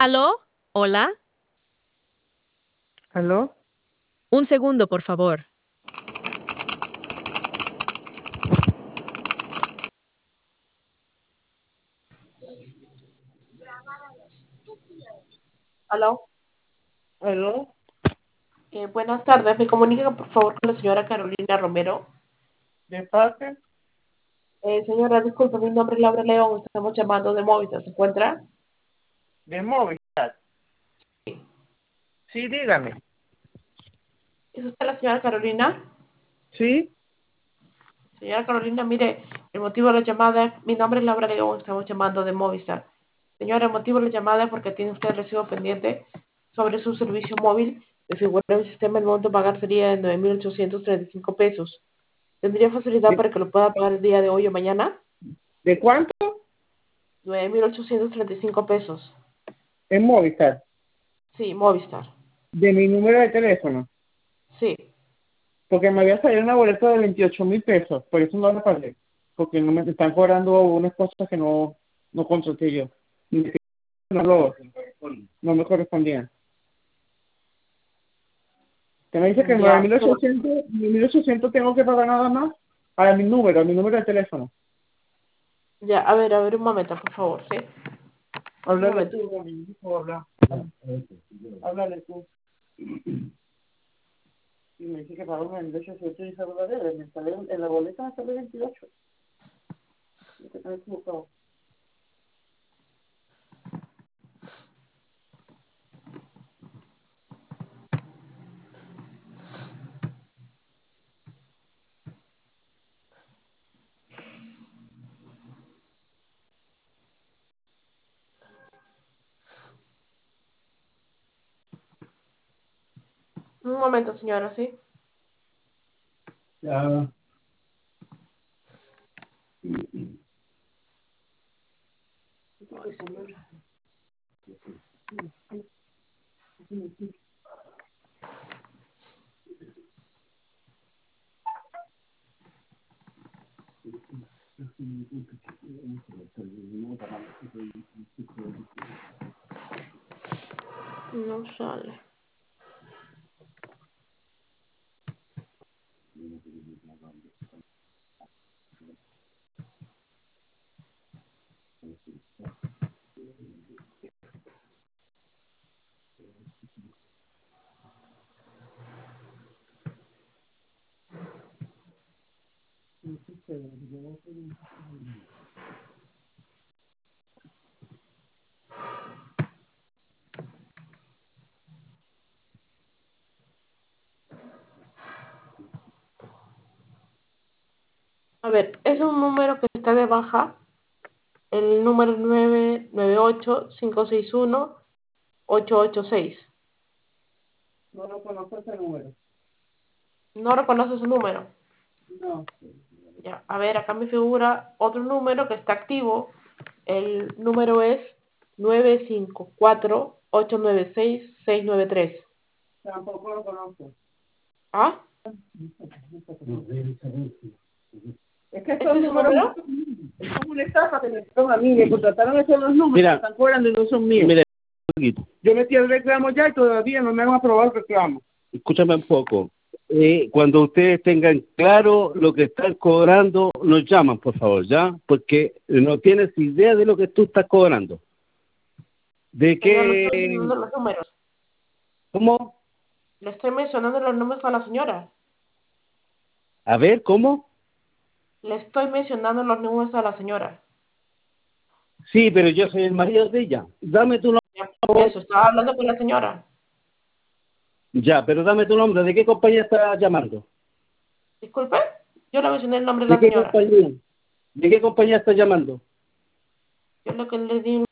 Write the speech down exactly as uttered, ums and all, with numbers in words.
¿Aló? ¿Hola? ¿Aló? Un segundo, por favor. Aló, ¿Aló? eh, buenas tardes. Me comunica por favor con la señora Carolina Romero. ¿De parte? Eh, señora, disculpe, mi nombre es Laura León. Estamos llamando de Movistar. ¿Se encuentra? ¿De móvil? Sí, dígame. ¿Es usted la señora Carolina? ¿Sí? Señora Carolina, mire, el motivo de la llamada es, mi nombre es Laura León. Estamos llamando de Movistar. Señora, el motivo de la llamada es porque tiene usted el recibo pendiente sobre su servicio móvil de figura del sistema. El monto a pagar sería de nueve mil ochocientos treinta y cinco pesos. ¿Tendría facilidad ¿De, para que lo pueda pagar el día de hoy o mañana? de cuánto? Nueve mil ochocientos treinta y cinco pesos. En Movistar. Sí, Movistar. De mi número de teléfono. Sí. Porque me había salido una boleta de veintiocho mil pesos. Por eso no la pagué. Porque no me están cobrando unas cosas que no, no contraté yo. Ni siquiera No, lo- no me correspondían. Que me dice que nueve Ya, mil pero, ochocientos nueve mil ochocientos tengo que pagar nada más a mi número, a mi número de teléfono. ya, a ver, a ver, un momento, por favor, ¿sí? Un Háblale momento. tú, Domingo, habla. Háblale tú. Y me dice que pago nueve mil ochocientos y salgo de me sale en la boleta me sale veintiocho. Y que estoy equivocado. Un momento, señora, ¿sí? Ya. Ay, señora. No sale. A ver, es un número que está de baja. El número nueve nueve ocho cinco seis uno ocho ocho seis. No lo conozco ese número. No reconoce su número. No. Ya, a ver, acá me figura otro número que está activo. El número es nueve cinco cuatro ocho nueve seis seis nueve tres. Tampoco lo conozco. ¿Ah? Es que estos ¿Este es su números no número? son míos. Es como una estafa que me dieron a mí. Me contrataron esos los números. Mira, están cobrando y no son míos. Mira, yo metí el reclamo ya y todavía no me han aprobado el reclamo. Escúchame un poco. Eh, cuando ustedes tengan claro lo que están cobrando, nos llaman, por favor, ¿ya? Porque no tienes idea de lo que tú estás cobrando. ¿De Señor, le estoy qué? mencionando los números. ¿Cómo? Le estoy mencionando los números a la señora. A ver, ¿cómo? Le estoy mencionando los números a la señora. Sí, pero yo soy el marido de ella. Dame tu nombre, Ya, por por favor. eso, estaba hablando con la señora. Ya, pero dame tu nombre. ¿De qué compañía estás llamando? Disculpe, yo le mencioné el nombre de ¿De la qué señora. compañía? ¿De qué compañía estás llamando? Yo lo que le di